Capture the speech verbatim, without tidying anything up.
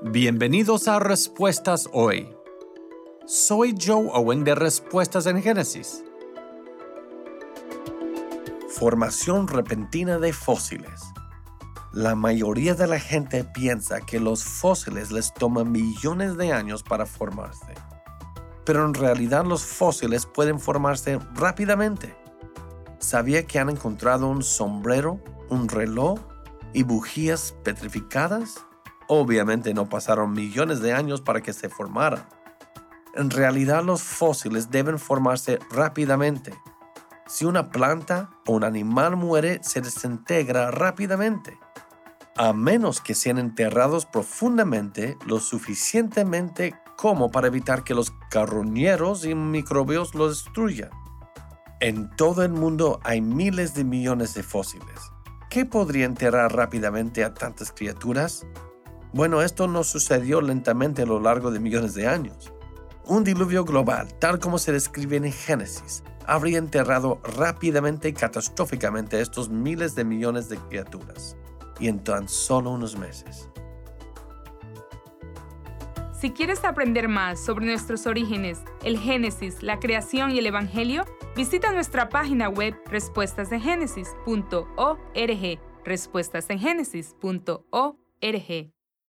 Bienvenidos a Respuestas Hoy. Soy Joe Owen de Respuestas en Génesis. Formación repentina de fósiles. La mayoría de la gente piensa que los fósiles les toman millones de años para formarse. Pero en realidad los fósiles pueden formarse rápidamente. ¿Sabía que han encontrado un sombrero, un reloj y bujías petrificadas? Obviamente no pasaron millones de años para que se formaran. En realidad los fósiles deben formarse rápidamente. Si una planta o un animal muere, se desintegra rápidamente, a menos que sean enterrados profundamente lo suficientemente como para evitar que los carroñeros y microbios lo destruyan. En todo el mundo hay miles de millones de fósiles. ¿Qué podría enterrar rápidamente a tantas criaturas? Bueno, esto no sucedió lentamente a lo largo de millones de años. Un diluvio global, tal como se describe en Génesis, habría enterrado rápidamente y catastróficamente a estos miles de millones de criaturas, y en tan solo unos meses. Si quieres aprender más sobre nuestros orígenes, el Génesis, la creación y el Evangelio, visita nuestra página web respuestas en génesis punto org, respuestas en génesis punto org.